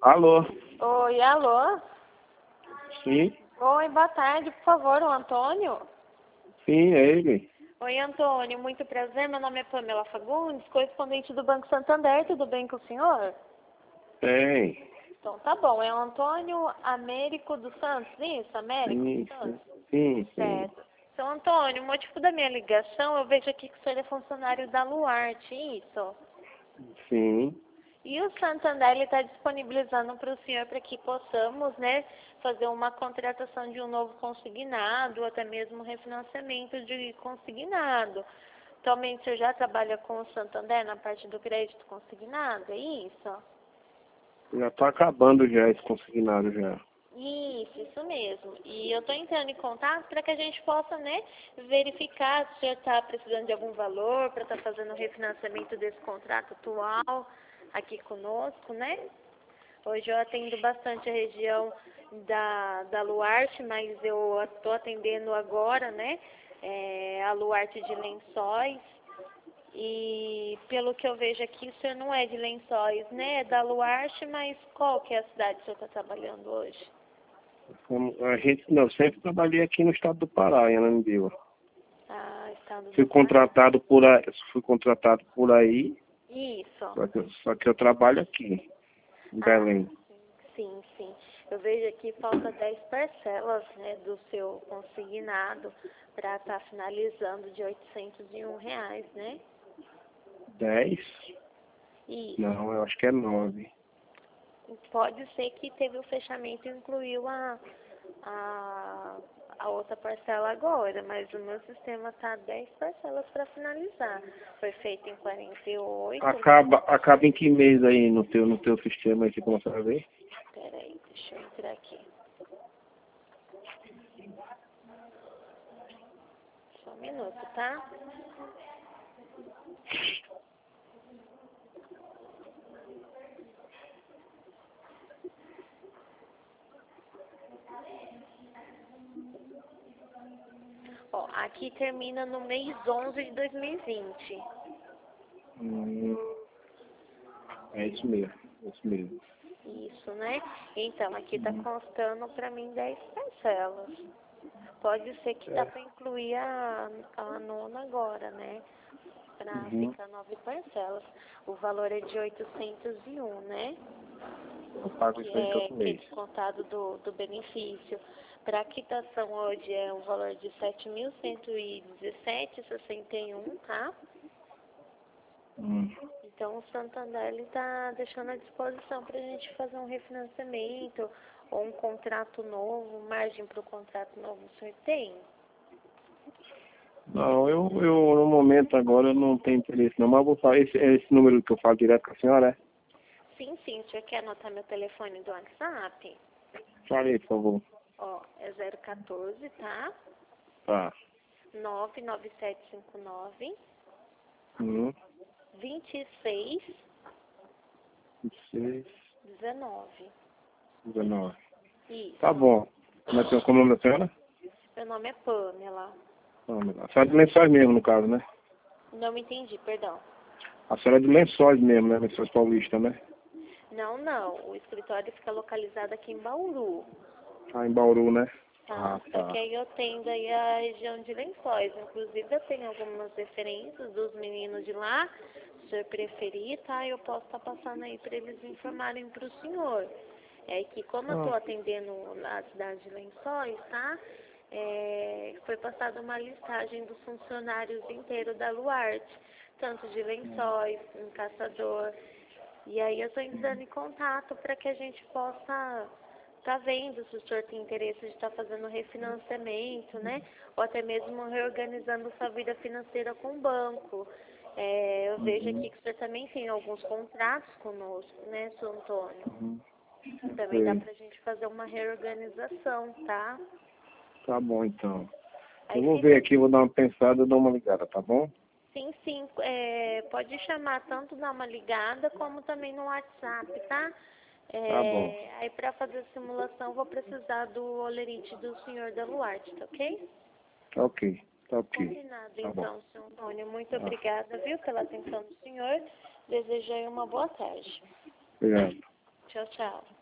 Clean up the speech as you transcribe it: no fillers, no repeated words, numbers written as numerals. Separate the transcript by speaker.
Speaker 1: Alô?
Speaker 2: Oi, alô?
Speaker 1: Sim?
Speaker 2: Oi, boa tarde, por favor, o Antônio?
Speaker 1: Sim, é ele.
Speaker 2: Oi, Antônio, muito prazer, meu nome é Pamela Fagundes, correspondente do Banco Santander, tudo bem com o senhor?
Speaker 1: Tem.
Speaker 2: Então tá bom, é o Antônio Américo dos Santos, isso? Américo dos
Speaker 1: Sim.
Speaker 2: Santos?
Speaker 1: Sim.
Speaker 2: Certo. Seu Antônio, o motivo da minha ligação, eu vejo aqui que o senhor é funcionário da Luarte, isso?
Speaker 1: Sim.
Speaker 2: E o Santander está disponibilizando para o senhor para que possamos, né, fazer uma contratação de um novo consignado, ou até mesmo refinanciamento de consignado. Atualmente o senhor já trabalha com o Santander na parte do crédito consignado, é isso?
Speaker 1: Já tá acabando já esse consignado já.
Speaker 2: Isso mesmo. E eu estou entrando em contato para que a gente possa, né, verificar se o senhor está precisando de algum valor para estar fazendo o refinanciamento desse contrato atual aqui conosco, né? Hoje eu atendo bastante a região da Luarte, mas eu estou atendendo agora, né, a Luarte de Lençóis. E pelo que eu vejo aqui, o senhor não é de Lençóis, né? É da Luarte, mas qual que é a cidade que o senhor está trabalhando hoje?
Speaker 1: Não, sempre trabalhei aqui no estado do Pará, em Ananindeua.
Speaker 2: Ah, estado do
Speaker 1: Fui
Speaker 2: Pará.
Speaker 1: contratado por aí,
Speaker 2: Isso.
Speaker 1: só que eu trabalho aqui, em
Speaker 2: Ah,
Speaker 1: Belém.
Speaker 2: sim. Eu vejo aqui falta 10 parcelas, né, do seu consignado para estar finalizando de R$ 801, né?
Speaker 1: 10?
Speaker 2: Isso.
Speaker 1: Não, eu acho que é 9.
Speaker 2: Pode ser que teve o fechamento e incluiu a outra parcela agora, mas o meu sistema está 10 parcelas para finalizar. Foi feito em 48.
Speaker 1: Acaba em que mês aí no teu sistema aí, você começa a ver?
Speaker 2: Peraí, deixa eu entrar aqui. Só um minuto, tá? Ó, aqui termina no mês 11 de 2020.
Speaker 1: Hum, é isso mesmo.
Speaker 2: Isso, né? Então, aqui tá constando para mim 10 parcelas. Pode ser que dá para incluir a nona agora, né? Para ficar 9 parcelas. O valor é de 801, né?
Speaker 1: Eu pago
Speaker 2: Que
Speaker 1: isso aí
Speaker 2: é
Speaker 1: todo
Speaker 2: que é
Speaker 1: mês.
Speaker 2: descontado do benefício. Para a quitação hoje é um valor de 7.117,61, tá? Então o Santander está deixando à disposição para a gente fazer um refinanciamento ou um contrato novo, margem para o contrato novo o senhor tem?
Speaker 1: Não, eu no momento agora eu não tenho interesse não, mas eu vou falar, esse número que eu falo direto com a senhora, é?
Speaker 2: Sim, o senhor quer anotar meu telefone do WhatsApp?
Speaker 1: Fale aí, por favor.
Speaker 2: Ó, é 014, tá?
Speaker 1: Tá.
Speaker 2: 99759
Speaker 1: Hum,
Speaker 2: 26
Speaker 1: 26,
Speaker 2: 19.
Speaker 1: 19.
Speaker 2: Isso.
Speaker 1: Tá bom. Como é o nome da senhora?
Speaker 2: Meu nome é Pamela.
Speaker 1: A senhora é de Lençóis mesmo, no caso, né?
Speaker 2: Não me entendi, perdão.
Speaker 1: A senhora é de Lençóis mesmo, né? Lençóis Paulista, né?
Speaker 2: Não. O escritório fica localizado aqui em Bauru.
Speaker 1: Ah, em Bauru, né?
Speaker 2: Tá,
Speaker 1: Ah,
Speaker 2: só que
Speaker 1: tá.
Speaker 2: aí eu tenho aí a região de Lençóis. Inclusive eu tenho algumas referências dos meninos de lá. Se o senhor preferir, tá? Eu posso estar passando aí para eles informarem para o senhor. É que como eu estou atendendo a cidade de Lençóis, tá? Foi passada uma listagem dos funcionários inteiros da Luarte, tanto de Lençóis, em Caçador. E aí eu estou entrando em contato para que a gente possa tá vendo se o senhor tem interesse de estar fazendo refinanciamento, né? Ou até mesmo reorganizando sua vida financeira com o banco. Eu vejo aqui que o senhor também tem alguns contratos conosco, né, seu Antônio? Também dá
Speaker 1: Sei.
Speaker 2: pra gente fazer uma reorganização, tá?
Speaker 1: Tá bom, então. Eu
Speaker 2: Aí
Speaker 1: vou ver
Speaker 2: fica,
Speaker 1: aqui, vou dar uma pensada e dou uma ligada, tá bom?
Speaker 2: sim, pode chamar tanto dar uma ligada como também no WhatsApp, tá?
Speaker 1: Tá bom.
Speaker 2: Aí para fazer a simulação vou precisar do olerite do senhor da Luarte, tá ok?
Speaker 1: Tá ok. Tá ok.
Speaker 2: Combinado
Speaker 1: Tá bom.
Speaker 2: então, senhor Antônio. Muito
Speaker 1: Tá.
Speaker 2: obrigada, viu, pela atenção do senhor. Desejo aí uma boa tarde.
Speaker 1: Obrigado.
Speaker 2: Tchau, tchau.